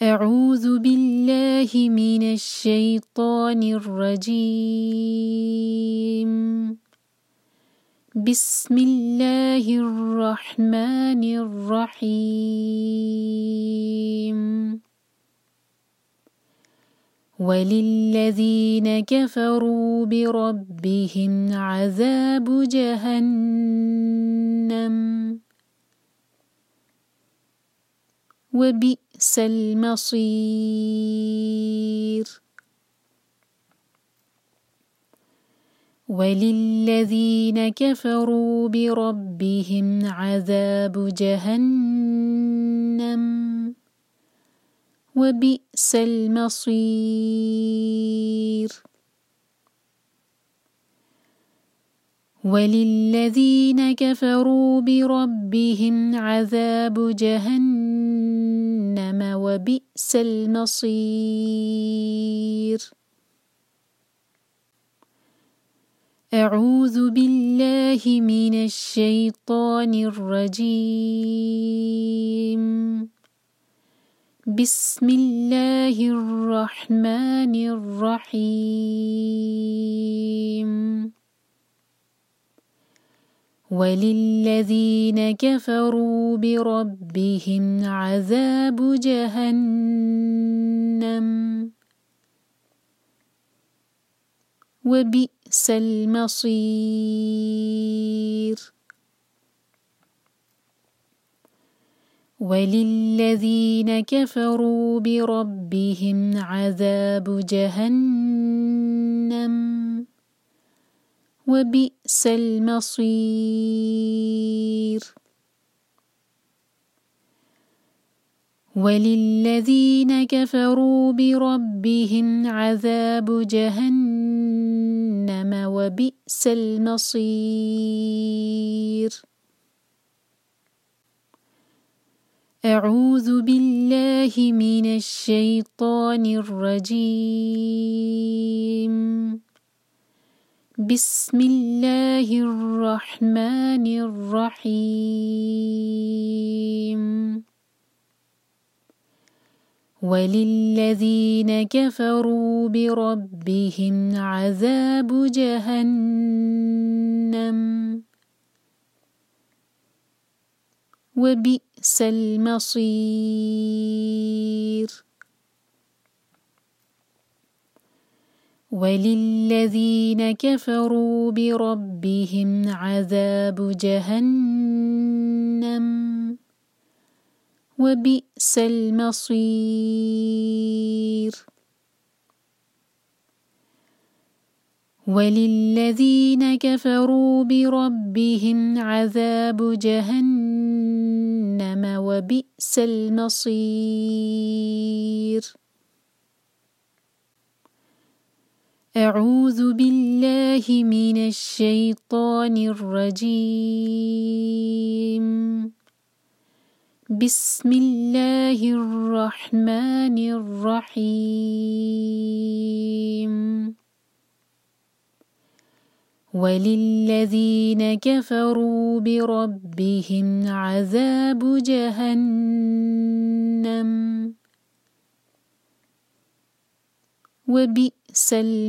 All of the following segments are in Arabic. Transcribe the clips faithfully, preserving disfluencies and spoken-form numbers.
أعوذ بالله من الشيطان الرجيم. بسم الله الرحمن الرحيم. وللذين كفروا بربهم عذاب جهنم وبئس المصير. وللذين كفروا بربهم عذاب جهنم وبئس المصير. وللذين كفروا بربهم عذاب جهنم وبئس المصير. أعوذ بالله من الشيطان الرجيم. بسم الله الرحمن الرحيم. وللذين كفروا بربهم عذاب جهنم وبئس المصير. وللذين كفروا بربهم عذاب جهنم وبئس المصير. وللذين كفروا بربهم عذاب جهنم وبئس المصير. أعوذ بالله من الشيطان الرجيم. بسم الله الرحمن الرحيم. وللذين كفروا بربهم عذاب جهنم وبئس المصير. وللذين كفروا بربهم عذاب جهنم وبئس المصير. وللذين كفروا بربهم عذاب جهنم وبئس المصير. أعوذ بالله من الشيطان الرجيم. بسم الله الرحمن الرحيم. وللذين كفروا بربهم عذاب جهنم وبئس المصير. وبئس المصير.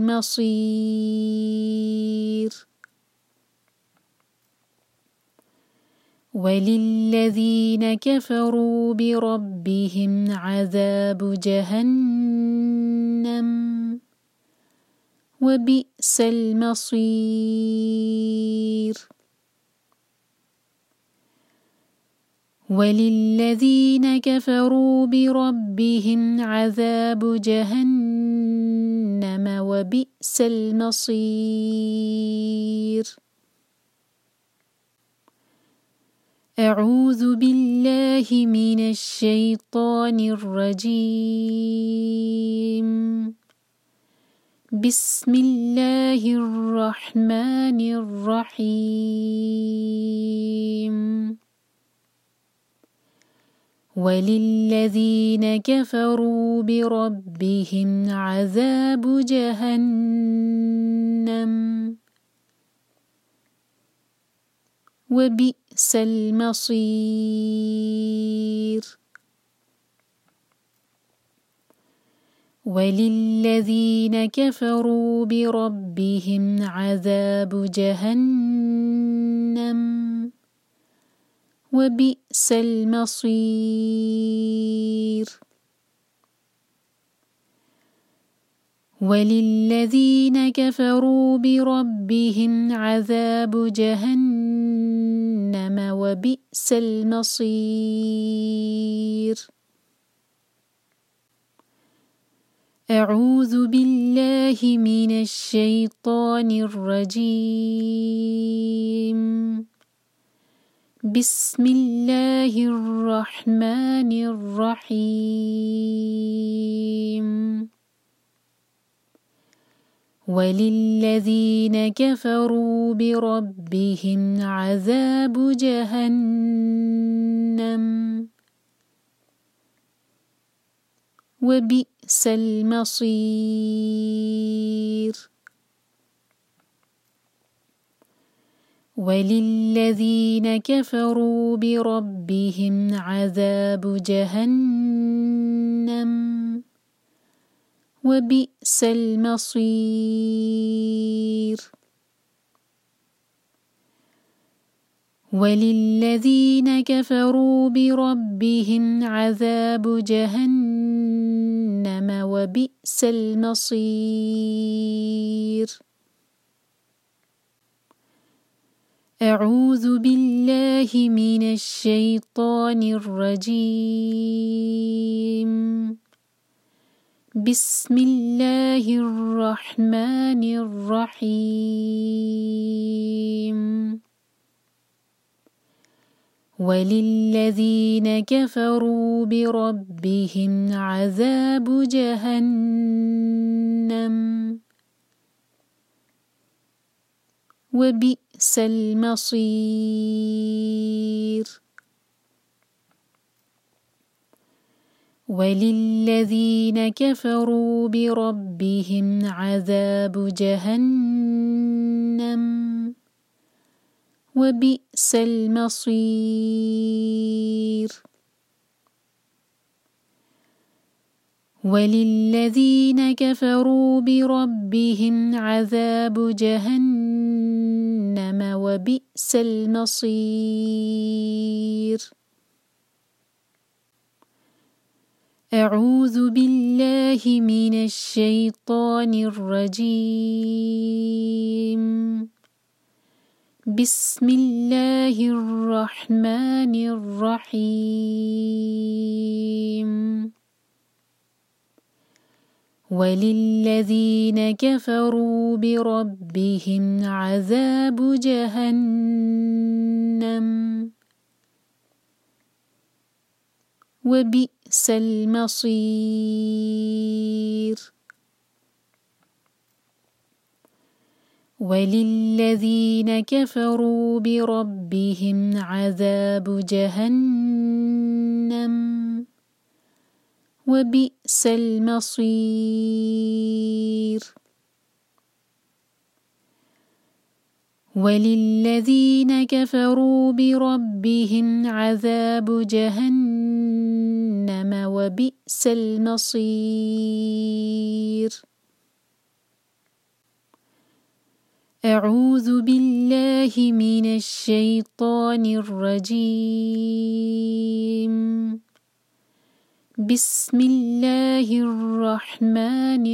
وللذين كفروا بربهم عذاب جهنم وبئس المصير. وللذين كفروا بربهم عذاب جهنم وبئس المصير. أعوذ بالله من الشيطان الرجيم. بسم الله الرحمن الرحيم. وللذين كفروا بربهم عذاب جهنم وبئس المصير. وللذين كفروا بربهم عذاب جهنم وبئس المصير وللذين كفروا بربهم عذاب جهنم وبئس المصير أعوذ بالله من الشيطان الرجيم بسم الله الرحمن الرحيم وللذين كفروا بربهم عذاب جهنم وبئس المصير وللذين كفروا بربهم عذاب جهنم وبئس المصير وللذين كفروا بربهم عذاب جهنم وبئس المصير أعوذ بالله من الشيطان الرجيم بسم الله الرحمن الرحيم وللذين كفروا بربهم عذاب جهنم وبئس المصير وللذين كفروا بربهم عذاب جهنم وبئس المصير وللذين كفروا بربهم عذاب جهنم وبئس المصير أعوذ بالله من الشيطان الرجيم بسم الله الرحمن الرحيم وللذين كفروا بربهم عذاب جهنم وبئس المصير وللذين كفروا بربهم عذاب جهنم وبئس المصير وللذين كفروا بربهم عذاب جهنم وبئس المصير أعوذ بالله من الشيطان الرجيم بسم الله الرحمن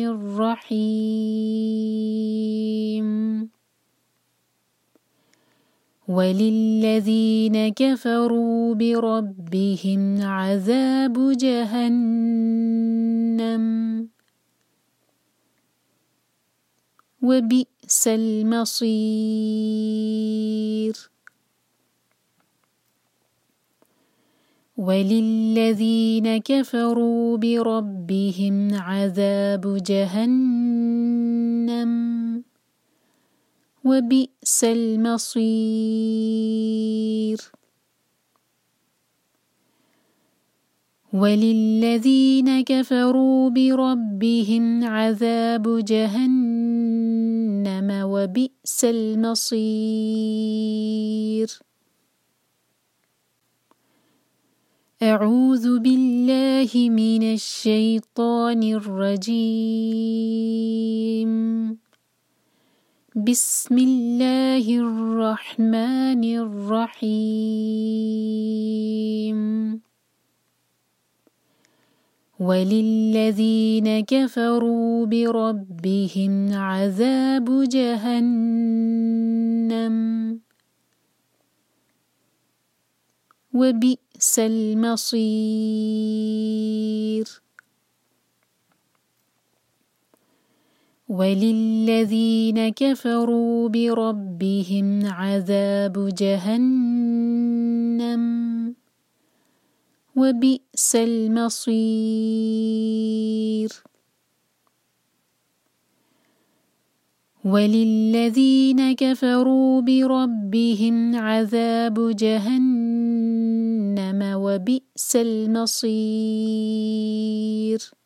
الرحيم وللذين كفروا بربهم عذاب جهنم وبئس المصير وللذين كفروا بربهم عذاب جهنم وبئس المصير وللذين كفروا بربهم عذاب جهنم وبئس المصير أعوذ بالله من الشيطان الرجيم. بسم الله الرحمن الرحيم. وللذين كفروا بربهم عذاب جهنم وبئس المصير. وللذين كفروا بربهم عذاب جهنم وبئس المصير. وللذين كفروا بربهم عذاب جهنم وبئس المصير.